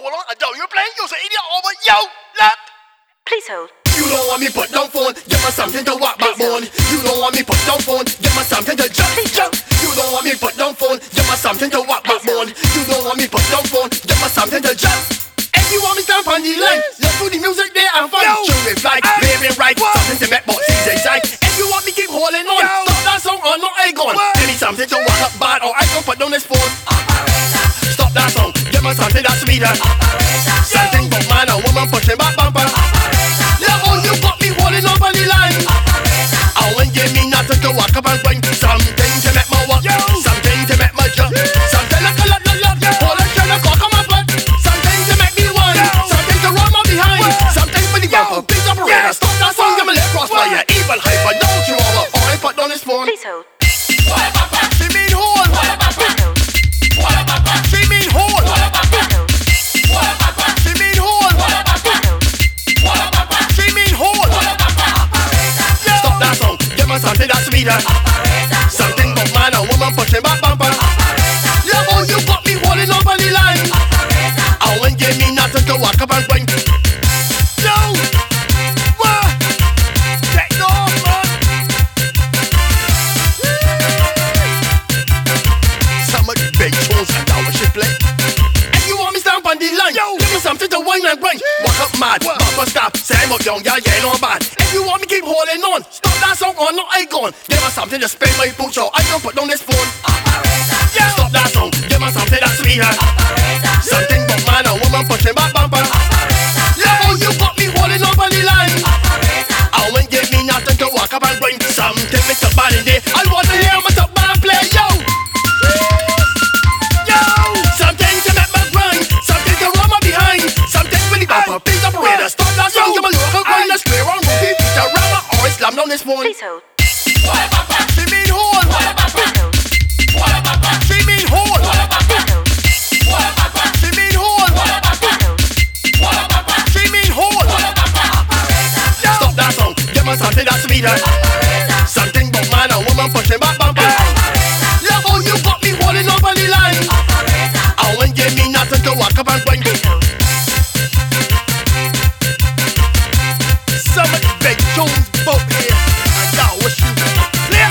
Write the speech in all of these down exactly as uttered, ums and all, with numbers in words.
hold on. I don't. You're playing. You're an idiot. Oh, but yo, look. Please hold. You don't want me put down phone, give me something to walk back bone. You don't want me put down phone, give me something to jump, jump. You don't want me put down phone, give me something to walk back bone. You don't want me put down phone, give me something to jump. If you want me stamp on the line, let's do the music there and fun. Show me fly, baby right, something to make boxes inside. If you want me keep holding on, stop that song or not I gone. Give me something to walk up bad or I can put down this phone. Stop that song, give me something that's sweeter. Something but man or woman pushing back bumper. Yeah, oh, you got me holding up on the line. I won't give me nothing to walk up and grind. Something to make my walk, something to make my jump. Something like a lot, lot, lot. Hold on, trying to cock on my butt. Something to make me whine. Something to run my behind. Something for the bumper, big operator. Stop that song, give me let cross fire. Evil hyper, don't you all up. All I put on this phone. Please hold. She mean hold. Please hold. She mean hold. Please hold. She mean hold. She mean hold. Stop that song, give me something that's sweeter. Something but man or woman pushing back bumper. Yeah, oh, you got me holding up on the line. I won't give me nothing to walk up and grind. Yo, what? Take off, man. Some of the big tunes and now we should play. If you want me stamp on the line, yo, give me something to wine and grind. Walk up mad, bumper stop, say I'm up young, yeah, yeah, no bad. If you want me keep holding on, stop that song or not I gone. Give me something to spin my boots so I can put down this phone. Yeah, stop that song, give me something that's sweeter. Something but man or woman pushing back bumper. Yeah, oh, you got me holding up on the line. I won't give me nothing to walk up and grind. Something make the bad in there. I want to hear my top band play, yo. Yo, something to make my grind. Something to run my behind. Something really bumper, big operator. Stop that song, give me local grind. Let's clear on movie, Peter Rama or slam down this phone. Please hold. She mean hold. Please hold. She mean hold. Please hold. She mean hold. She mean hold. Stop that song, give me something that's sweeter. Something but man or woman pushing back bumper. Yeah, oh, you got me holding up on the line. I won't give me nothing to walk up and grind. Some of the big tunes both here, and now wish you clear.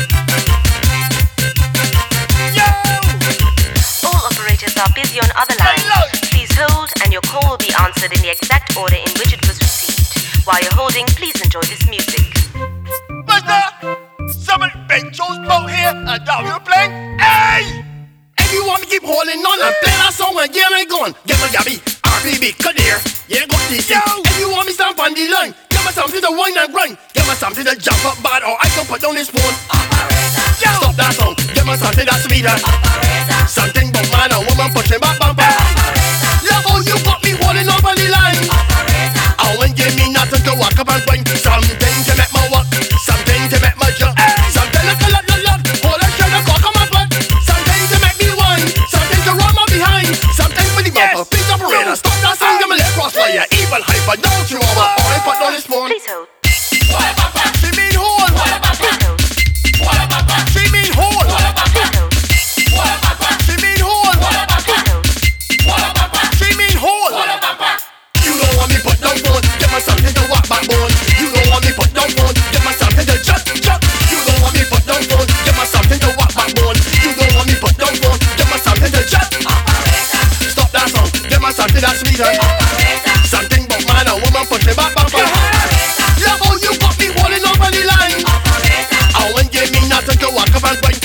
Yo! All operators are busy on other lines. Please hold and your call will be answered in the exact order in which it was received. While you're holding, please enjoy this music. Mister, some of the big tunes both here, and now you're playing. Hey! If you want me keep holding on and play that song and get me going, give me Gabby, R B B, Kadir, yeah, got this. If you want me stamp on the line, give me something to wine and grind. Give me something to jump up bad or I can put down this phone. Stop that song, give me something that's sweeter. Something but man or woman pushing back bumper. Yeah, oh, you got me holding up on the line. I won't give me nothing to walk up and grind. Something to make my walk, something to make my jump. Something like a lot, lot, lot. Hold on, trying to cock on my butt. Something to make me whine, something to run my behind. Something for the bumper, big operator. Stop that song, give me let cross fire. Evil hyper, don't you all up. All I put on this phone. Please hold. She mean hold. Please hold. She mean hold. Please hold. She mean hold. Please hold. She mean hold. You don't want me put down phone, give me something to walk back bone. You don't want me put down phone, give me something to jump, jump. You don't want me put down phone, give me something to walk back bone. You don't want me put down phone, give me something to jump. Stop that song, give me something that's sweeter. Something but man or woman pushing back bumper. Yeah, oh, you got me holding up on the line. I won't give me nothing to walk up and grind.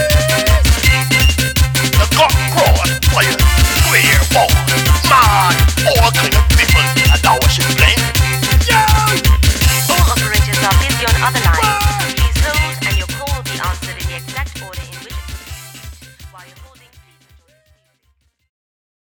The cock cross players, clear ball, man.